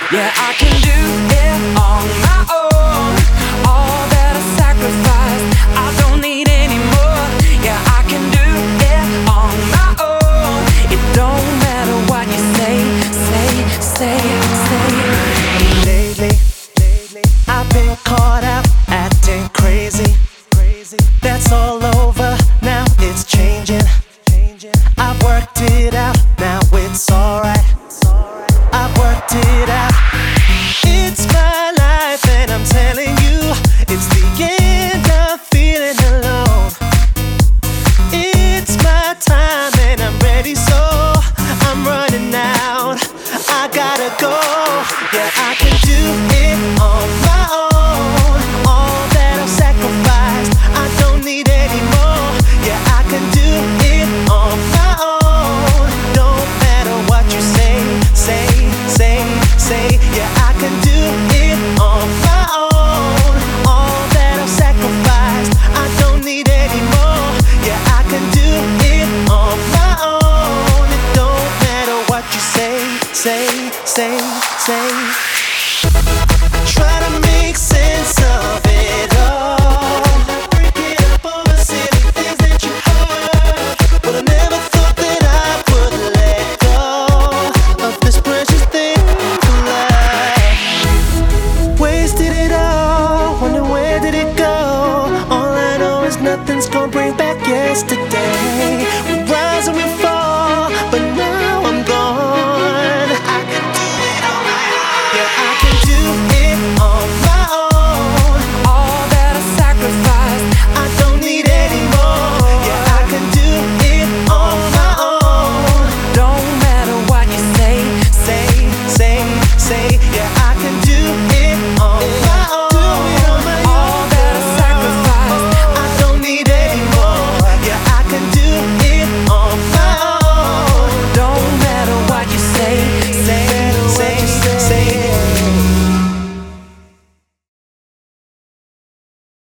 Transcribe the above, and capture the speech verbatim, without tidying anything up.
Yeah, I can do it on my own. All that I sacrificed, I don't need any more. Yeah, I can do it on my own. It don't matter what you say, say, say, say. Lately, lately, I've been caught out acting crazy. That's all over, now it's changing. I've worked it out, now it's alright. I've worked it out. It's my life and I'm telling you, it's the end of feeling alone. It's my time and I'm ready, so I'm running out. I gotta go. Yeah, I can do it on my own. All that I've sacrificed, I don't need any more. Yeah, I can do it on my own. Don't matter what you say, say, say, say. Yeah, I can do it on my own. All that I've sacrificed, I don't need any more. Yeah, I can do it on my own. It don't matter what you say, say, say, say. Try to make sense of it all. Break it up over silly things that you heard. But I never thought that I would let go of this precious thing for life. Wasted it all, wonder where did it go? All I know is nothing's gonna bring back yesterday. We rise and we fall, but now I'm gone. I can do it on my own. Yeah, I can do it on my own. All that I sacrificed, I don't need any more. Yeah, I can do it on my own. don't matter what you say, Say, say, say. Yeah, I can